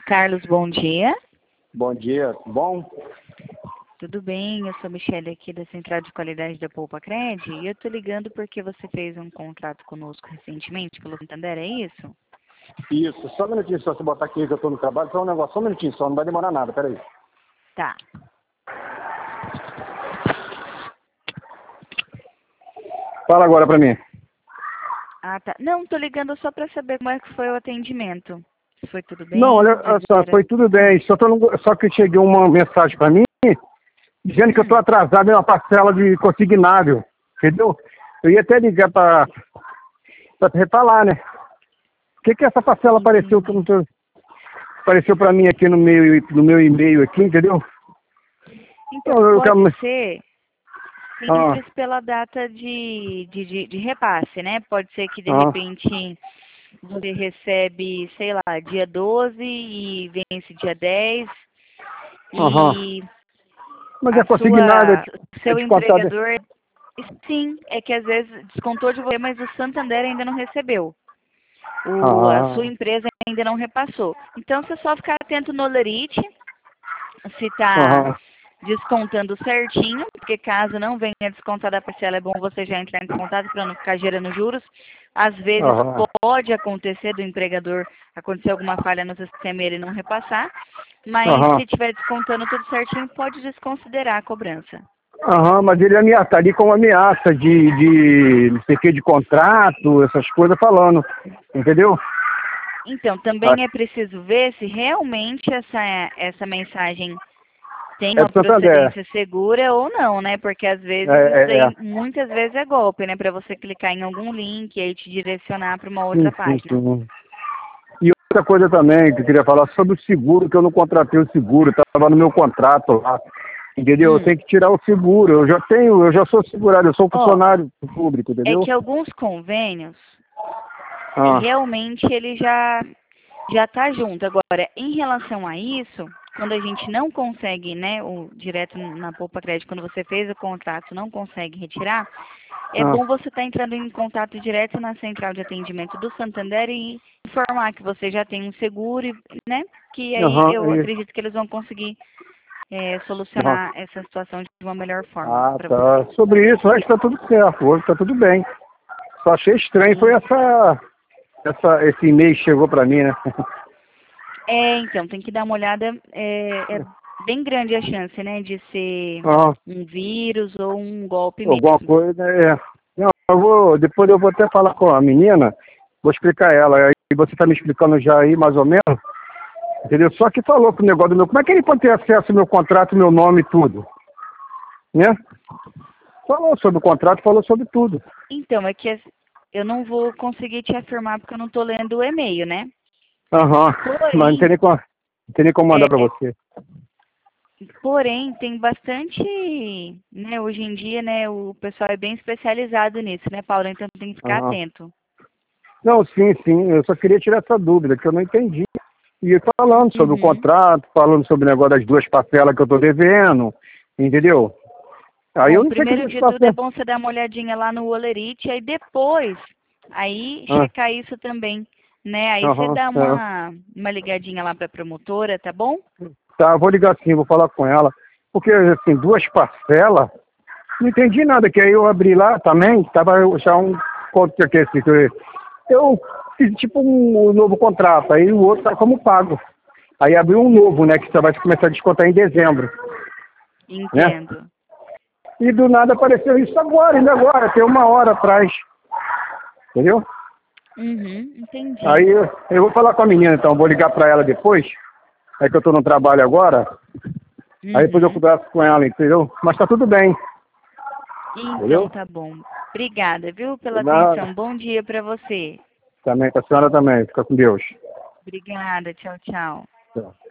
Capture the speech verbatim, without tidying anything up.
Carlos, bom dia. Bom dia, bom? Tudo bem? Eu sou a Michele aqui da Central de Qualidade da Poupa-Cred e eu tô ligando porque você fez um contrato conosco recentemente pelo Santander, é isso? Isso, só um minutinho só, se botar aqui que eu tô no trabalho, só um negócio, só um minutinho só, não vai demorar nada, peraí. Tá. Fala agora pra mim. Ah, tá. Não, tô ligando só pra saber como é que foi o atendimento. Se foi tudo bem? Não, olha se só, era- foi tudo bem, só, tô, no- só que cheguei uma mensagem pra mim dizendo que eu tô Hum. atrasado em uma parcela de consignável, entendeu? Eu ia até ligar pra, pra te refalar, né? Por que que essa parcela apareceu, que eu não tô, apareceu pra mim aqui no meu, no meu e-mail aqui, entendeu? Então, Eu, eu, pode quero- ser ah, simples pela data de, de, de, de repasse, né? Pode ser que, de ah, repente, você recebe, sei lá, dia doze e vence dia dez aham. e Mas é a consignado, é sua, é seu descontado. empregador, sim, é que às vezes descontou de você, mas o Santander ainda não recebeu. O, a sua Ah, empresa ainda não repassou. Então, você só ficar atento no Olerite, se está aham, descontando certinho, porque caso não venha descontada a parcela, é bom você já entrar em contato para não ficar gerando juros. Às vezes aham, pode acontecer do empregador acontecer alguma falha no sistema e ele não repassar, mas aham. se estiver descontando tudo certinho, pode desconsiderar a cobrança. Aham, mas ele ameaça ali com ameaça de, de não sei o que, de contrato, essas coisas falando, entendeu? Então, Ah, também é preciso ver se realmente essa, essa mensagem tem é uma do Santander. procedência segura ou não, né? Porque às É, vezes isso é, é. daí, muitas vezes é golpe, né? Para você clicar em algum link e aí te direcionar para uma Sim, outra sim, página. sim. E outra coisa também que eu queria falar sobre o seguro, que eu não contratei o seguro, estava no meu contrato lá, entendeu? Eu Hum. tenho que tirar o seguro, eu já tenho, eu já sou segurado, eu sou Ó, funcionário público, é entendeu? que alguns convênios, Ah, realmente ele já já está junto. Agora, em relação a isso, quando a gente não consegue, né, o direto na Poupa Crédito, quando você fez o contrato, não consegue retirar, é ah, bom você estar entrando em contato direto na central de atendimento do Santander e informar que você já tem um seguro, e, né, que aí aham, eu é, acredito que eles vão conseguir é, aham. solucionar essa situação de uma melhor forma Ah, para tá. você. Sobre isso, acho que tá tudo certo, hoje tá tudo bem. Só achei estranho, foi Sim. essa, essa, esse e-mail que chegou pra mim, né? É, então, tem que dar uma olhada, é, é bem grande a chance, né, de ser Ah, um vírus ou um golpe alguma mesmo. coisa, é. Não, eu vou, depois eu vou até falar com a menina, vou explicar ela. Aí você tá me explicando já aí, mais ou menos, entendeu? Só que falou pro negócio do meu, como é que ele pode ter acesso ao meu contrato, meu nome e tudo, né? Falou sobre o contrato, falou sobre tudo. Então, é que eu não vou conseguir te afirmar porque eu não estou lendo o e-mail, né? Aham, mas não tem Porém, nem como, não tem nem como mandar é, pra você. porém, tem bastante, né, hoje em dia, né, o pessoal é bem especializado nisso, né, Paulo? Então tem que ficar Aham. atento. Não, sim, sim, eu só queria tirar essa dúvida, que eu não entendi. E falando sobre o Uhum. contrato, falando sobre o negócio das duas parcelas que eu tô devendo, entendeu? Aí eu Bom, não sei como primeiro é que de está tudo é certo. bom você dar uma olhadinha lá no Olerite, aí depois, aí Ah, checar isso também, né? Aí você aham, dá é. uma, uma ligadinha lá para a promotora, tá bom? Tá, vou ligar sim, vou falar com ela. Porque, assim, duas parcelas, não entendi nada, que aí eu abri lá também, tava já um quanto que é esse, que eu eu fiz tipo um, um novo contrato, aí o outro tá como pago. Aí abriu um novo, né, que só vai começar a descontar em dezembro, né? Entendo. E do nada apareceu isso agora, ainda agora, tem uma hora atrás, entendeu? Uhum, entendi. Aí eu, eu vou falar com a menina então, vou ligar pra ela depois, é que eu tô no trabalho agora, aí depois eu Uhum. converso com ela, entendeu? Mas tá tudo bem, Então entendeu? tá bom. Obrigada, viu, pela Nada. atenção. Bom dia para você. Também, pra senhora também, fica com Deus. Obrigada, tchau, tchau. Tchau.